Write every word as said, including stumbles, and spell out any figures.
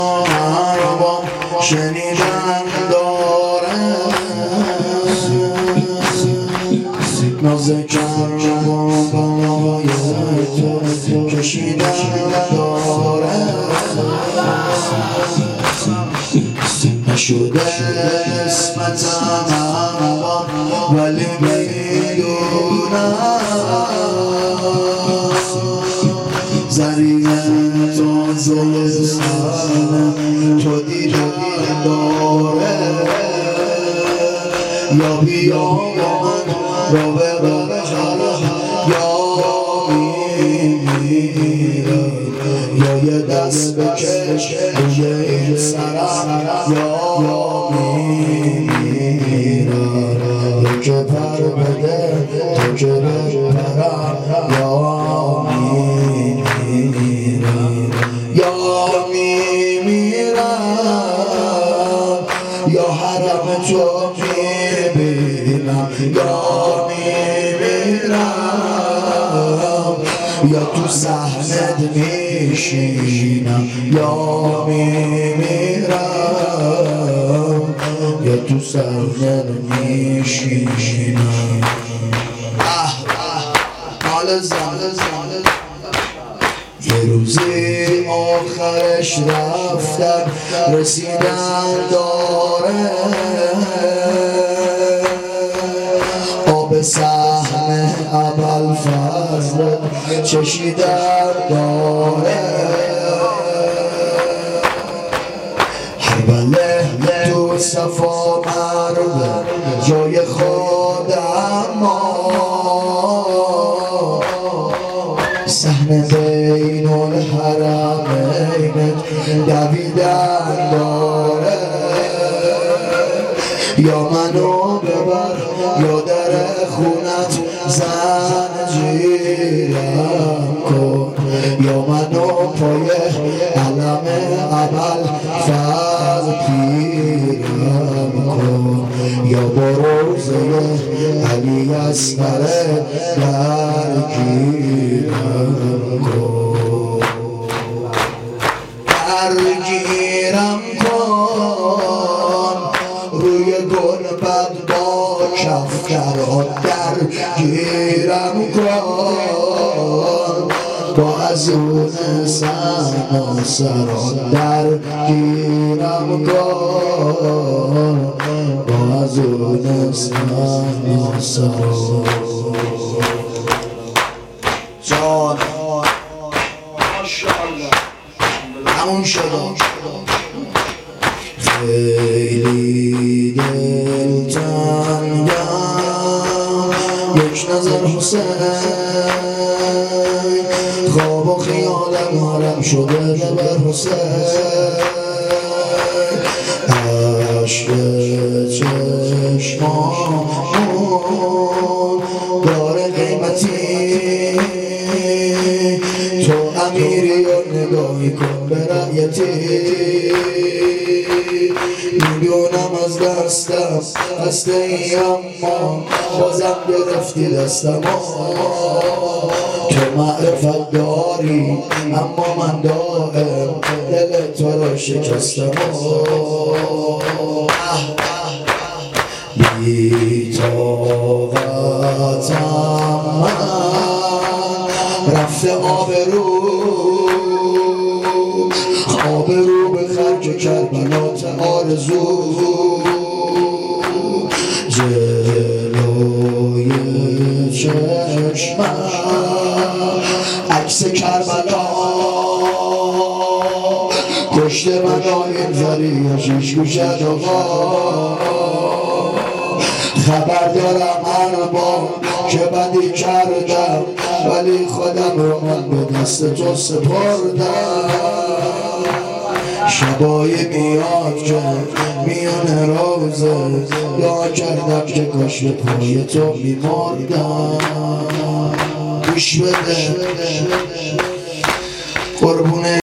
شنیدن داره نازه کرم و بالای تو کشیدن داره نشده قسمتم اما ولی میدونم زریع تازه سرم تو دیدن داره یا بیا با من رو به رو جلو یا میمیرم یا یه دست بکش روی این سرم یا میمیرم یا که پر بده تو که بپرم یا میمیرم یا میمیرم یا حرم تو میبینم یا میمیرم یا تو صحنت میشینم یا میمیرم یا تو صحنت میشینم مال زمان یه روزی آخرش رفتم رسیدن داره آب سهم ابوالفضل چشیدن داره هر بله تو صفا مرد جای خودم سهم بین الحرمین دویدن داره یا منو ببر یا در خونت زنجیرم کن یا منو پای علم ابوالفضل پیرم کن یا با روزه علی اصغر درگیرم کن درگیرم کن روی گنبد با کفتر درگیرم کن با ازون سماسر درگیرم کن با ازون سماسر جان ماشاءالله همون شد خیلی دلتنگم یک نظر حسین خواب و خیالم حرم شده ببر حسین عشق چشمامون داره قیمتی تو امیری و نگاهی کن به رعیتی میدونم از دستم دسته ای اما بازم گرفتی دستم تو معرفت داری اما من دائم دل تو رو شکستم بی طاقتم من رفته آبرو آبرو به خرج کربلات آرزو جلوی چشمم عکس کربلا کشته من آین زری شیش گوشت آقا خبر دارم ارباب که بدی کردم ولی خودم رو من به دست تو سپردم شبای میاد که میان روزه دعا کردم که کاش به پای تو میمردم گوش بده قربونه